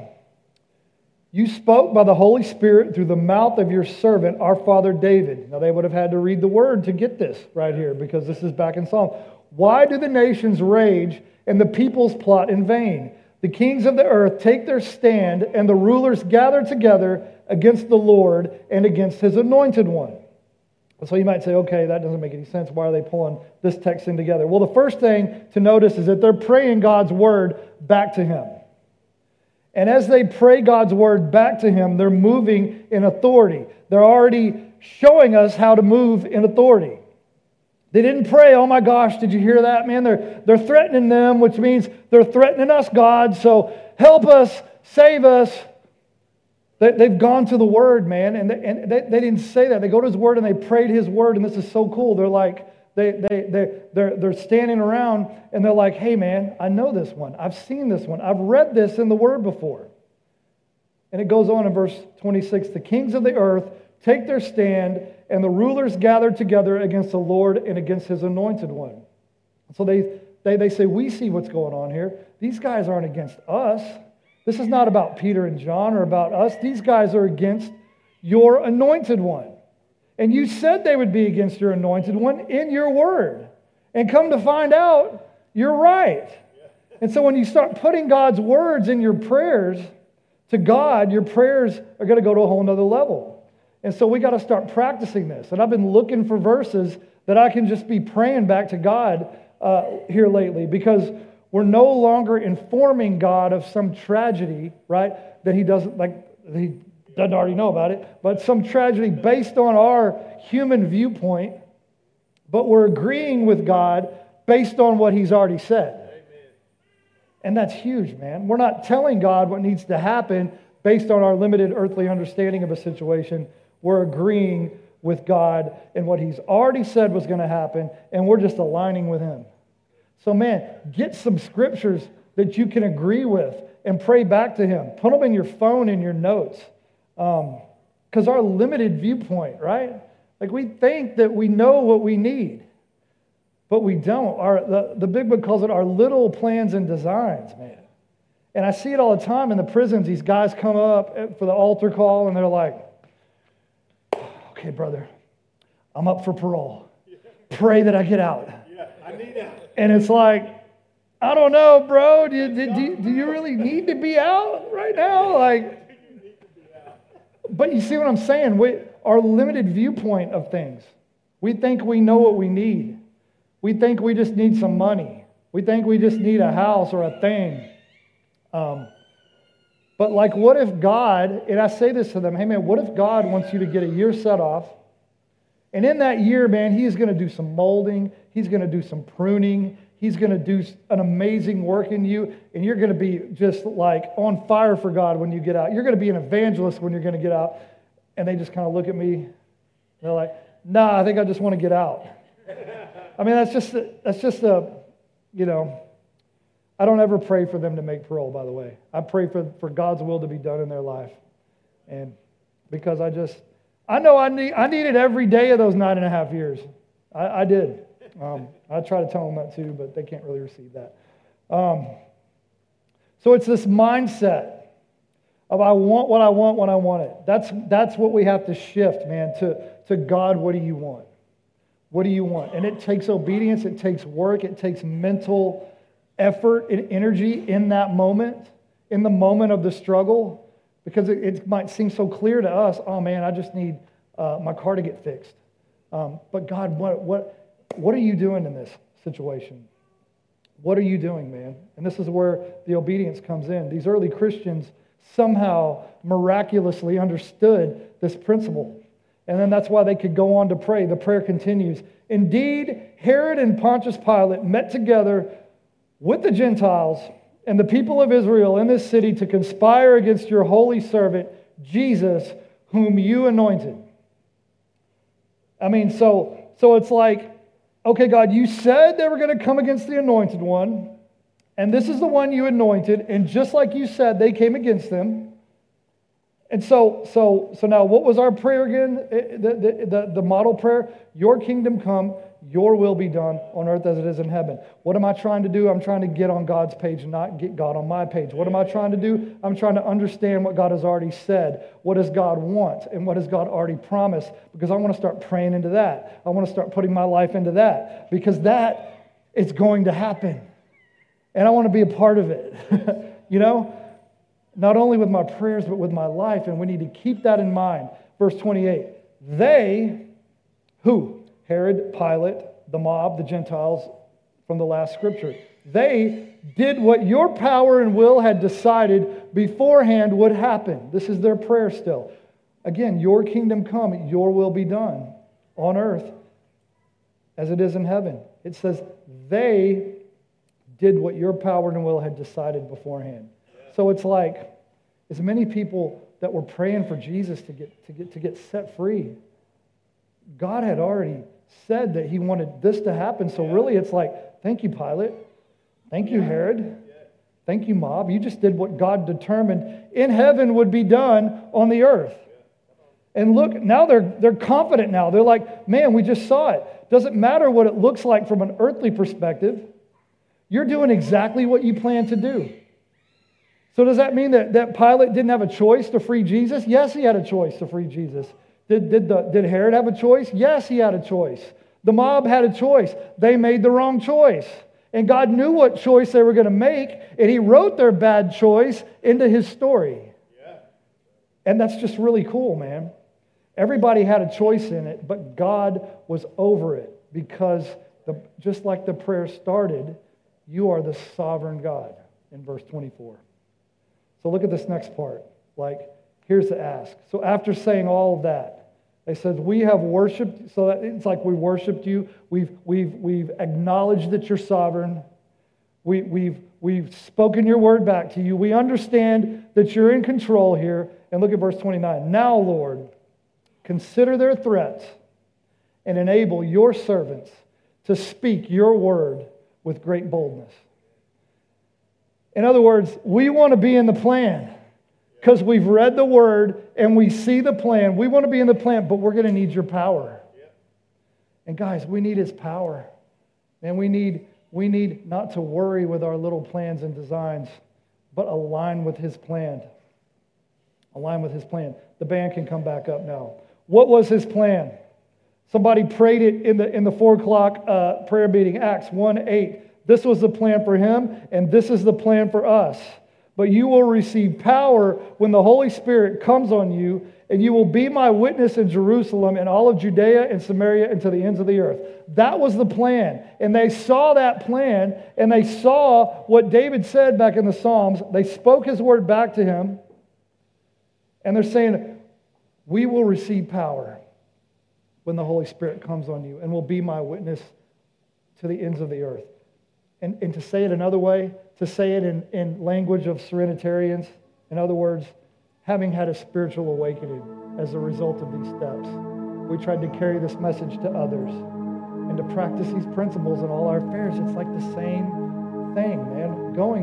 you spoke by the Holy Spirit through the mouth of your servant, our father David. Now, they would have had to read the word to get this right here, because this is back in Psalm. Why do the nations rage and the peoples plot in vain? The kings of the earth take their stand, and the rulers gather together against the Lord and against His anointed one. So you might say, okay, that doesn't make any sense. Why are they pulling this text in together? Well, the first thing to notice is that they're praying God's word back to Him. And as they pray God's word back to Him, they're moving in authority. They're already showing us how to move in authority. They didn't pray, oh my gosh, did you hear that, man? They're threatening them, which means they're threatening us, God, so help us, save us. They've gone to the Word, man, and they didn't say that. They go to His Word and they prayed His Word, and this is so cool. They're like, they're standing around and they're like, hey, man, I know this one. I've seen this one. I've read this in the Word before. And it goes on in verse 26, the kings of the earth take their stand, and the rulers gather together against the Lord and against His anointed one. So they say, we see what's going on here. These guys aren't against us. This is not about Peter and John or about us. These guys are against your anointed one. And you said they would be against your anointed one in your word. And come to find out, you're right. And so when you start putting God's words in your prayers to God, your prayers are going to go to a whole nother level. And so we got to start practicing this. And I've been looking for verses that I can just be praying back to God here lately, because we're no longer informing God of some tragedy, right, that He doesn't already know about it, but some tragedy based on our human viewpoint, but we're agreeing with God based on what He's already said. Amen. And that's huge, man. We're not telling God what needs to happen based on our limited earthly understanding of a situation. We're agreeing with God and what He's already said was going to happen, and we're just aligning with Him. So, man, get some scriptures that you can agree with and pray back to Him. Put them in your phone, in your notes. Because our limited viewpoint, right? Like, we think that we know what we need, but we don't. The Big Book calls it our little plans and designs, man. And I see it all the time in the prisons. These guys come up for the altar call, and they're like, okay, brother, I'm up for parole. Pray that I get out.
Yeah, I need out.
And it's like, I don't know, bro. Do you really need to be out right now? But you see what I'm saying? Our limited viewpoint of things. We think we know what we need. We think we just need some money. We think we just need a house or a thing. But what if God, and I say this to them, hey man, what if God wants you to get a year set off, and in that year, man, He is going to do some molding, He's going to do some pruning, He's going to do an amazing work in you, and you're going to be just on fire for God when you get out. You're going to be an evangelist when you're going to get out. And they just kind of look at me, and they're like, nah, I think I just want to get out. I mean, that's just I don't ever pray for them to make parole, by the way. I pray for God's will to be done in their life. And because I know I needed every day of those 9.5 years. I did. I try to tell them that too, but they can't really receive that. So it's this mindset of I want what I want when I want it. That's what we have to shift, man, to God, what do you want? What do you want? And it takes obedience, it takes work, it takes mental effort and energy in that moment, in the moment of the struggle, because it might seem so clear to us, oh man, I just need my car to get fixed. But God, what are you doing in this situation? What are you doing, man? And this is where the obedience comes in. These early Christians somehow miraculously understood this principle. And then that's why they could go on to pray. The prayer continues. Indeed, Herod and Pontius Pilate met together with the Gentiles and the people of Israel in this city to conspire against your holy servant, Jesus, whom you anointed. I mean, so it's like, okay, God, you said they were going to come against the anointed one, and this is the one you anointed, and just like you said, they came against them. And so now what was our prayer again? The model prayer? Your kingdom come, your will be done on earth as it is in heaven. What am I trying to do? I'm trying to get on God's page and not get God on my page. What am I trying to do? I'm trying to understand what God has already said. What does God want? And what has God already promised? Because I want to start praying into that. I want to start putting my life into that. Because that is going to happen. And I want to be a part of it. You know? Not only with my prayers, but with my life. And we need to keep that in mind. Verse 28. They, who? Herod, Pilate, the mob, the Gentiles from the last scripture. They did what your power and will had decided beforehand would happen. This is their prayer still. Again, your kingdom come, your will be done on earth as it is in heaven. It says they did what your power and will had decided beforehand. So it's like, as many people that were praying for Jesus to get set free, God had already said that he wanted this to happen. So really it's like, thank you, Pilate. Thank you, Herod. Thank you, mob. You just did what God determined in heaven would be done on the earth. And look, now they're confident now. They're like, man, we just saw it. Doesn't matter what it looks like from an earthly perspective. You're doing exactly what you plan to do. So does that mean that Pilate didn't have a choice to free Jesus? Yes, he had a choice to free Jesus. Did Herod have a choice? Yes, he had a choice. The mob had a choice. They made the wrong choice. And God knew what choice they were going to make, and he wrote their bad choice into his story. Yeah. And that's just really cool, man. Everybody had a choice in it, but God was over it because just like the prayer started, you are the sovereign God in verse 24. So look at this next part. Like, here's the ask. So after saying all of that, they said, we have worshiped, so that it's like we worshiped you. We've acknowledged that you're sovereign. We've spoken your word back to you. We understand that you're in control here. And look at verse 29. Now, Lord, consider their threats and enable your servants to speak your word with great boldness. In other words, we want to be in the plan. Because we've read the word and we see the plan. We want to be in the plan, but we're going to need your power. And guys, we need his power. And we need not to worry with our little plans and designs, but align with his plan. Align with his plan. The band can come back up now. What was his plan? Somebody prayed it in the 4 o'clock prayer meeting, Acts 1:8. This was the plan for him, and this is the plan for us. But you will receive power when the Holy Spirit comes on you, and you will be my witness in Jerusalem and all of Judea and Samaria and to the ends of the earth. That was the plan. And they saw that plan, and they saw what David said back in the Psalms. They spoke his word back to him, and they're saying, we will receive power when the Holy Spirit comes on you, and will be my witness to the ends of the earth. And to say it another way, to say it in language of Serenitarians, in other words, having had a spiritual awakening as a result of these steps, we tried to carry this message to others and to practice these principles in all our affairs. It's like the same thing, man, going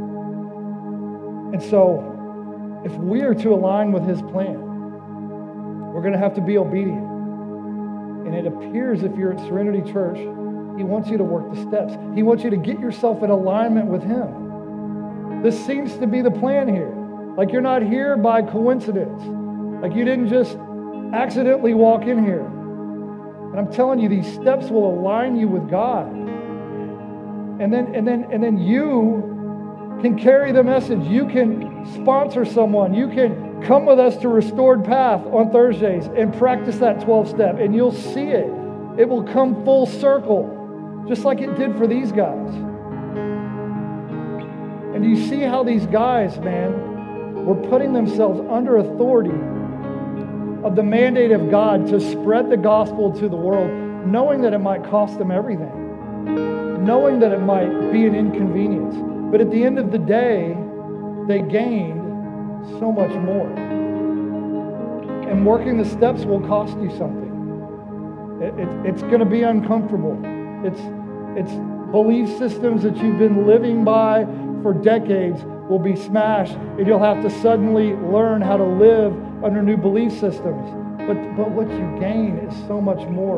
there. And so, if we are to align with his plan, we're going to have to be obedient. And it appears if you're at Serenity Church, he wants you to work the steps. He wants you to get yourself in alignment with him. This seems to be the plan here. Like you're not here by coincidence. Like you didn't just accidentally walk in here. And I'm telling you, these steps will align you with God. And then you can carry the message. You can sponsor someone. You can come with us to Restored Path on Thursdays and practice that 12-step. And you'll see it. It will come full circle, just like it did for these guys. And you see how these guys, man, were putting themselves under authority of the mandate of God to spread the gospel to the world, knowing that it might cost them everything, knowing that it might be an inconvenience. But at the end of the day, they gained so much more. And working the steps will cost you something. It's going to be uncomfortable. It's belief systems that you've been living by for decades will be smashed, and you'll have to suddenly learn how to live under new belief systems. But what you gain is so much more.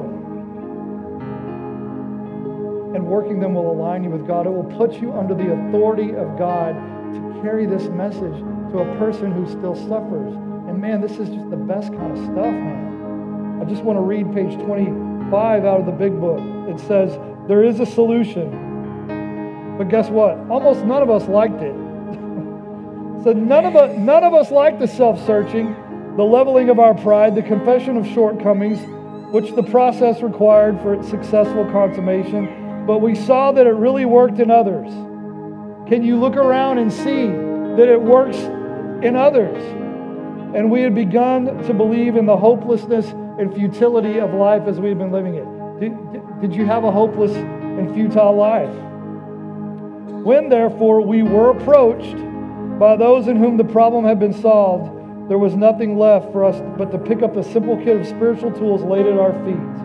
And working them will align you with God. It will put you under the authority of God to carry this message to a person who still suffers. And man, this is just the best kind of stuff, man. I just want to read page 25 out of the big book. It says, there is a solution. But guess what? Almost none of us liked it. So none of us like the self-searching, the leveling of our pride, the confession of shortcomings, which the process required for its successful consummation. But we saw that it really worked in others. Can you look around and see that it works in others? And we had begun to believe in the hopelessness and futility of life as we had been living it. Did you have a hopeless and futile life? When, therefore, we were approached by those in whom the problem had been solved, there was nothing left for us but to pick up the simple kit of spiritual tools laid at our feet.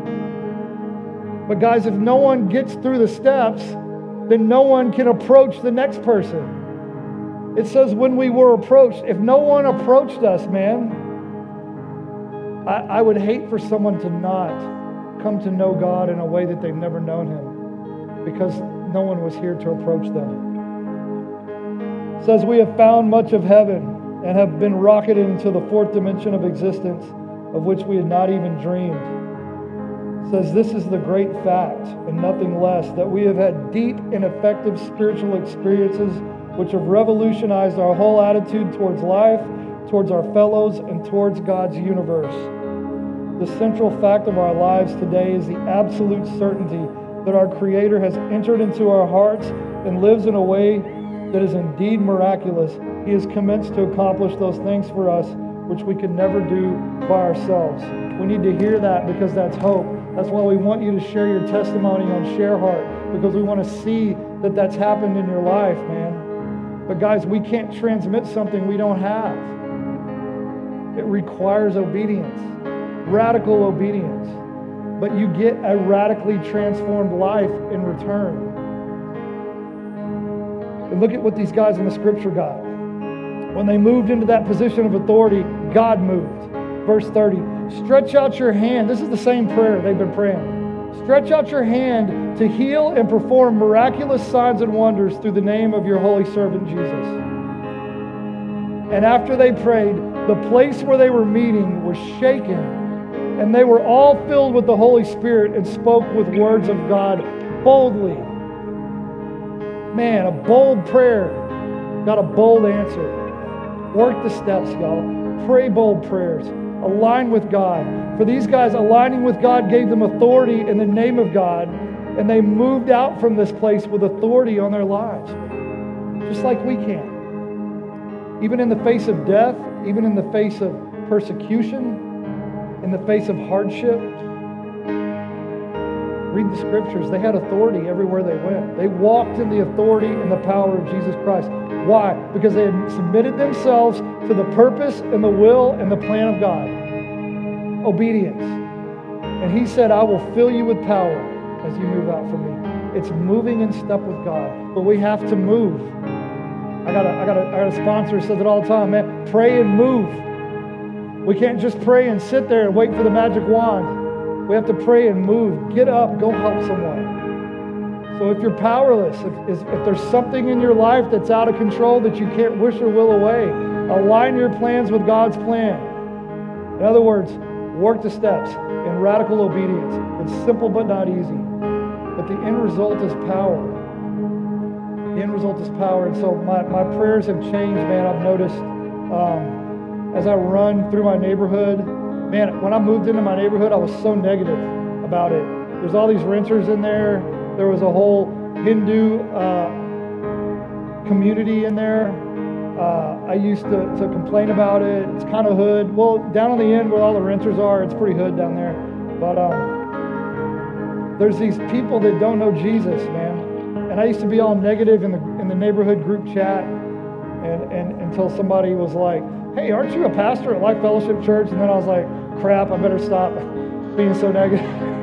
But guys, if no one gets through the steps, then no one can approach the next person. It says when we were approached. If no one approached us, man, I would hate for someone to not come to know God in a way that they've never known Him, because no one was here to approach them. It says we have found much of heaven and have been rocketed into the fourth dimension of existence, of which we had not even dreamed. It says this is the great fact and nothing less, that we have had deep and effective spiritual experiences which have revolutionized our whole attitude towards life, towards our fellows, and towards God's universe. The central fact of our lives today is the absolute certainty that our Creator has entered into our hearts and lives in a way that is indeed miraculous. He has commenced to accomplish those things for us which we could never do by ourselves. We need to hear that, because that's hope. That's why we want you to share your testimony on ShareHeart, because we want to see that that's happened in your life, man. But guys, we can't transmit something we don't have. It requires obedience, radical obedience. But you get a radically transformed life in return. And look at what these guys in the scripture got. When they moved into that position of authority, God moved. Verse 30, stretch out your hand. This is the same prayer they've been praying. Stretch out your hand to heal and perform miraculous signs and wonders through the name of your holy servant Jesus. And after they prayed, the place where they were meeting was shaken, and they were all filled with the Holy Spirit and spoke with words of God boldly. Man, a bold prayer got a bold answer. Work the steps, y'all. Pray bold prayers. Align with God. For these guys, aligning with God gave them authority in the name of God, and they moved out from this place with authority on their lives. Just like we can. Even in the face of death, even in the face of persecution, in the face of hardship. Read the scriptures. They had authority everywhere they went. They walked in the authority and the power of Jesus Christ. Why? Because they had submitted themselves to the purpose and the will and the plan of God. Obedience. And He said, I will fill you with power as you move out from me. It's moving in step with God. But we have to move. I got a sponsor who says it all the time, man. Pray and move. We can't just pray and sit there and wait for the magic wand. We have to pray and move. Get up. Go help someone. So if you're powerless, if there's something in your life that's out of control that you can't wish or will away, align your plans with God's plan. In other words, work the steps in radical obedience. It's simple but not easy. But the end result is power. The end result is power. And so my prayers have changed, man. I've noticed as I run through my neighborhood, man, when I moved into my neighborhood, I was so negative about it. There's all these renters in there. There was a whole Hindu community in there. I used to complain about it. It's kind of hood. Well, down on the end where all the renters are, it's pretty hood down there. But there's these people that don't know Jesus, man. And I used to be all negative in the neighborhood group chat, and until somebody was like, "Hey, aren't you a pastor at Life Fellowship Church?" And then I was like, "Crap, I better stop being so negative."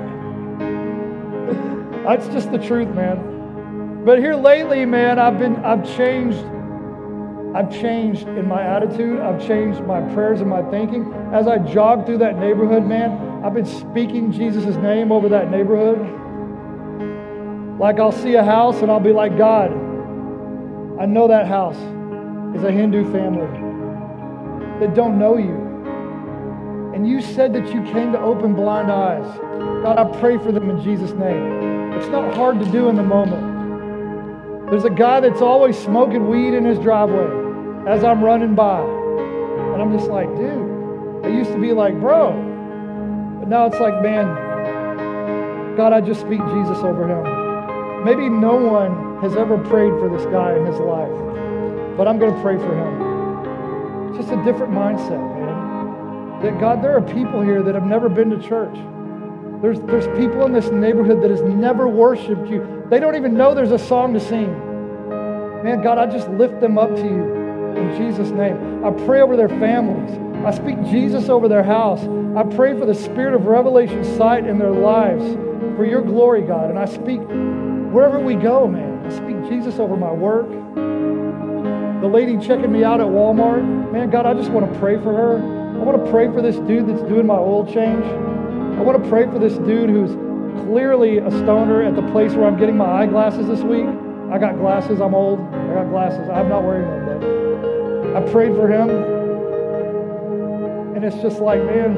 That's just the truth, man. But here lately, man, I've changed in my attitude. I've changed my prayers and my thinking. As I jog through that neighborhood, man, I've been speaking Jesus' name over that neighborhood. Like I'll see a house and I'll be like, "God, I know that house is a Hindu family that don't know you. And you said that you came to open blind eyes. God, I pray for them in Jesus' name." It's not hard to do in the moment. There's a guy that's always smoking weed in his driveway as I'm running by. And I'm just like, dude, I used to be like, bro. But now it's like, man, God, I just speak Jesus over him. Maybe no one has ever prayed for this guy in his life, but I'm going to pray for him. It's just a different mindset, man. That God, there are people here that have never been to church. There's people in this neighborhood that has never worshiped you. They don't even know there's a song to sing. Man, God, I just lift them up to you in Jesus' name. I pray over their families. I speak Jesus over their house. I pray for the spirit of revelation sight in their lives for your glory, God. And I speak wherever we go, man. I speak Jesus over my work. The lady checking me out at Walmart, man, God, I just want to pray for her. I want to pray for this dude that's doing my oil change. I want to pray for this dude who's clearly a stoner at the place where I'm getting my eyeglasses this week. I got glasses. I'm old. I got glasses. I'm not wearing them, but I prayed for him. And it's just like, man,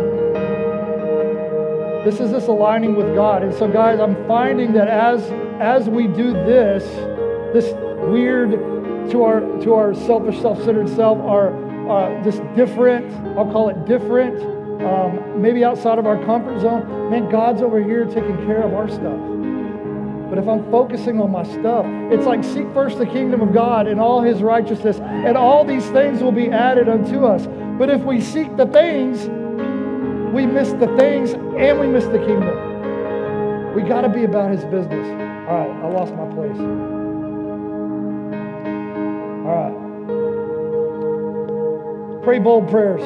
this is aligning with God. And so, guys, I'm finding that as we do this weird to our selfish, self-centered self, this different, I'll call it different, maybe outside of our comfort zone, man, God's over here taking care of our stuff. But if I'm focusing on my stuff, it's like seek first the kingdom of God and all his righteousness, and all these things will be added unto us. But if we seek the things, we miss the things and we miss the kingdom. We got to be about his business. All right, I lost my place. All right. Pray bold prayers.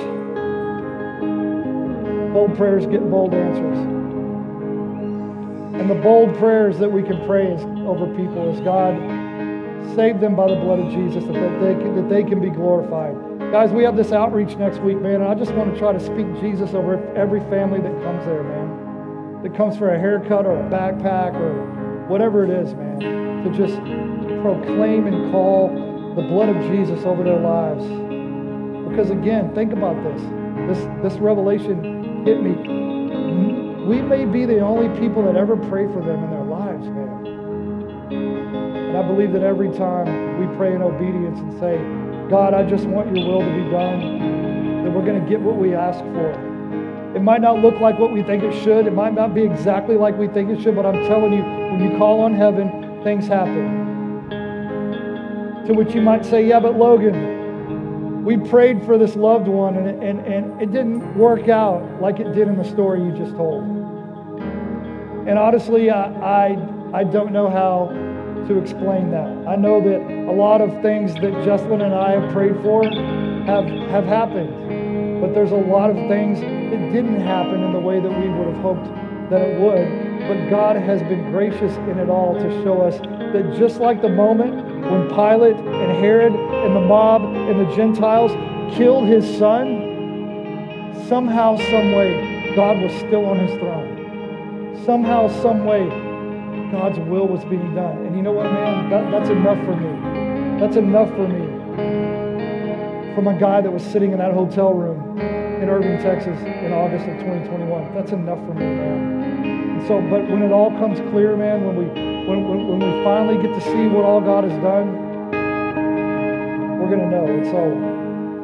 Bold prayers get bold answers. And the bold prayers that we can pray over people is, God, save them by the blood of Jesus, that they can be glorified. Guys, we have this outreach next week, man, and I just want to try to speak Jesus over every family that comes there, man. That comes for a haircut or a backpack or whatever it is, man. To just proclaim and call the blood of Jesus over their lives. Because again, think about this revelation hit me. We may be the only people that ever pray for them in their lives, man. And I believe that every time we pray in obedience and say, God, I just want your will to be done, that we're going to get what we ask for. It might not look like what we think it should. It might not be exactly like we think it should, but I'm telling you, when you call on heaven, things happen. To which you might say, yeah, but Logan, we prayed for this loved one and it didn't work out like it did in the story you just told. And honestly, I don't know how to explain that. I know that a lot of things that Jesslyn and I have prayed for have happened. But there's a lot of things that didn't happen in the way that we would have hoped that it would. But God has been gracious in it all to show us that just like the moment when Pilate and Herod and the mob and the Gentiles killed his son, somehow, some way, God was still on his throne. Somehow, some way, God's will was being done. And you know what, man? That's enough for me. That's enough for me. From a guy that was sitting in that hotel room in Irving, Texas in August of 2021. That's enough for me, man. And so, but when it all comes clear, man, when we finally get to see what all God has done, we're going to know. And so,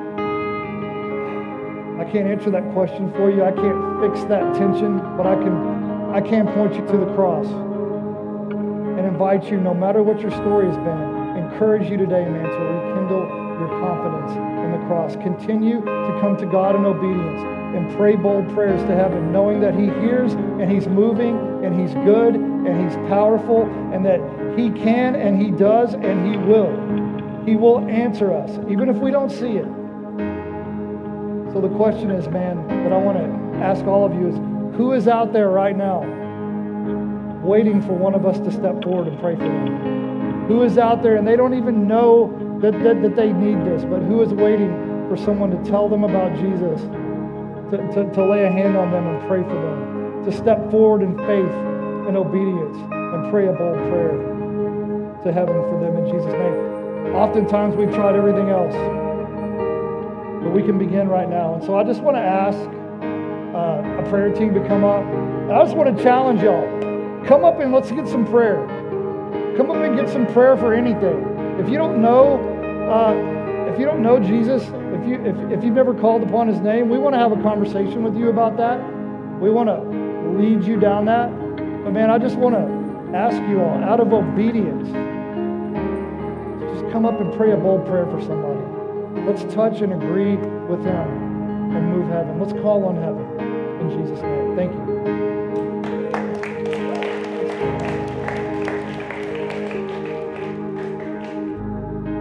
I can't answer that question for you. I can't fix that tension, but I can point you to the cross and invite you, no matter what your story has been, encourage you today, man, to rekindle your confidence in the cross. Continue to come to God in obedience and pray bold prayers to heaven, knowing that He hears and He's moving and He's good and He's powerful and that He can and He does and He will. He will answer us, even if we don't see it. So the question is, man, that I want to ask all of you is, who is out there right now waiting for one of us to step forward and pray for them? Who is out there and they don't even know that they need this, but who is waiting for someone to tell them about Jesus, to lay a hand on them and pray for them, to step forward in faith and obedience and pray a bold prayer to heaven for them in Jesus' name? Oftentimes we've tried everything else, but we can begin right now. And so I just want to ask a prayer team to come up. And I just want to challenge y'all. Come up and let's get some prayer. Come up and get some prayer for anything. If you don't know Jesus, if you've never called upon His name, we want to have a conversation with you about that. We want to lead you down that. But man, I just want to ask you all, out of obedience, just come up and pray a bold prayer for somebody. Let's touch and agree with Him and move heaven. Let's call on heaven in Jesus' name. Thank you.